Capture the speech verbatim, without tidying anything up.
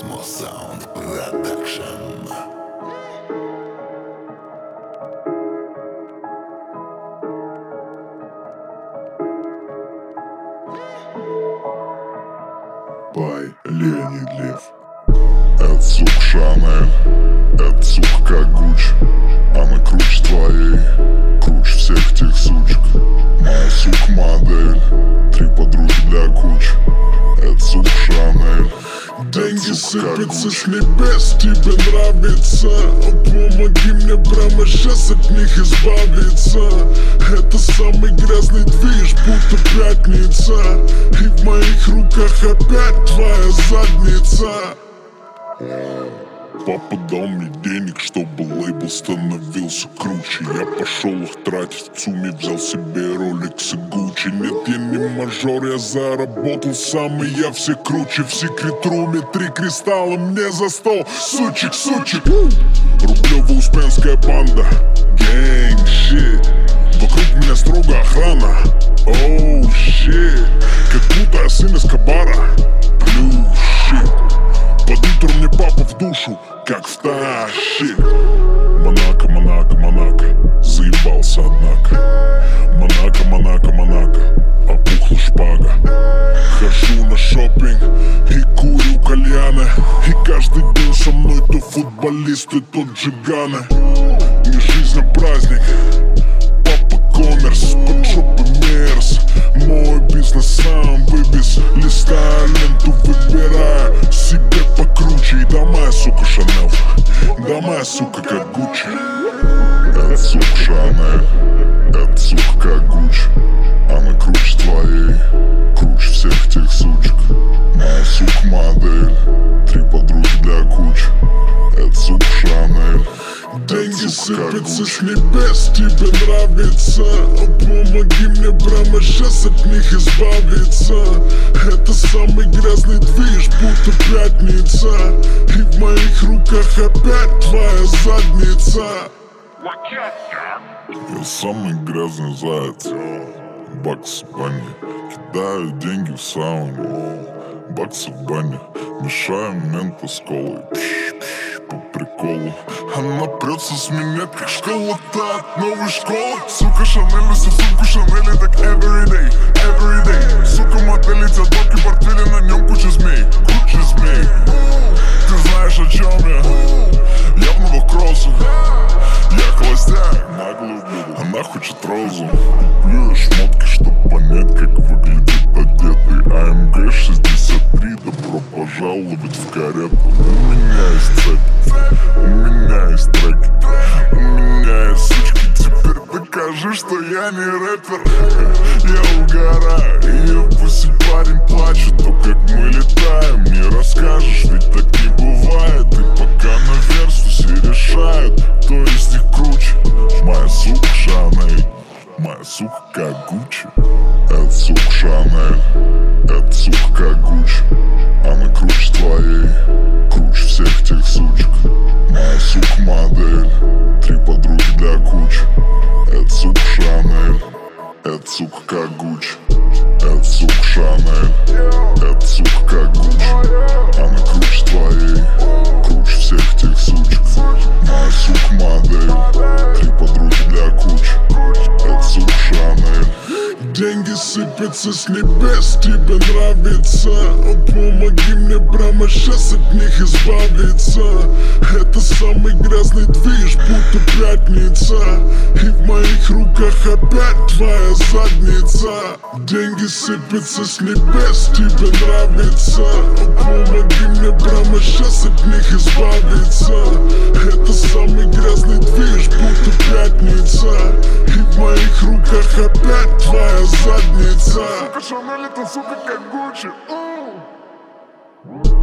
Cosmo Sound Production. By Леонид Лев. Это сука Шанель, это сука как Гуччи. Она круче твоей, круче всех тех сучек. Моя сука модель, три подруги для кучи. Это сука Шанель. Деньги сыпятся с небес, тебе нравится? Помоги мне прямо сейчас от них избавиться. Это самый грязный движ, будто пятница. И в моих руках опять твоя задница. Папа дал мне денег, чтобы лейбл становился круче. Я пошел их тратить в сумме, взял себе Rolex и Gucci. Нет, я не мажор, я заработал сам, и я все круче. В секрет-руме три кристалла мне за стол. Сучек, сучек, Рублево-Успенская банда. Гэнг, щит, вокруг меня строго охрана. Оу, щит, как будто я сын Эскобара. Плюс, щит, под утро мне папа в душу, как втащит. Монако, Монако, Монако, заебался однако. Монако, Монако, Монако, опухла шпага. Хожу на шопинг и курю кальяны. И каждый день со мной то футболисты, то джиганы. Не жизнь, а праздник, папа коммерс, под жопы мерз. Мой бизнес сам выбез, листаю ленту, выбираю себе покруче. И да моя сука Шанель, да моя сука как Гуччи. Это сука Шанель, это сука как Гуччи. Она круче твоей, круче всех тех сучек. Моя сука модель, три подруги для кучи. Это сука Шанель. Деньги сыпятся с небес, тебе нравится? Помоги мне прямо сейчас от них избавиться. Это самый грязный движ, будто пятница. И в моих руках опять твоя задница. Я самый грязный заяц. Бакс в бане, кидаю деньги в сауну. Баксы в бане, мешаем мента с колой. По приколу она прется с меня, как школа-то от новой школы. Сука Шанель, несу сумку Шанель, так everyday, everyday. Сука модель, тебя только портфели, на нем куча змей, куча змей. Ты знаешь, о чем я? Я в новых кроссах, я холостяк, наглый ублюдок. Она хочет розу, куплю я шмотки, чтоб понять, как выглядит одетый. А эм гэ шестьдесят три, добро пожаловать в карету. У меня есть цепь, у меня есть треки, у меня есть сучки. Теперь докажи, что я не рэпер. Я угораю, и я пусть парень плачет. То, как мы летаем, не расскажешь, ведь так не бывает. И пока на версу все решают, кто из них круче. Моя сука Шанель, моя сука как Гуччи. Это сука Шанель, это сука как Гуччи. Она круче твоей, круче всех тех сучек. Моя сука модель, три подруги для кучи. Это сука Шанель, это сука как Гуччи. Это сука Шанель, это сука как Гуччи. Она круче твоей, круче всех тех сучек. Моя сука модель, три подруги для кучи. Это сука Шанель. Деньги сыпятся с небес, тебе нравится? Помоги мне прямо сейчас от них избавиться. Это самый грязный движ, будто пятница. И в моих руках опять твоя задница. Деньги сыпятся с небес, тебе нравится? Помоги мне прямо сейчас от них избавиться. Это самый грязный движ, будто пятница. И в моих руках опять твоя задница. Сука Шанель, это сука как Гуччи.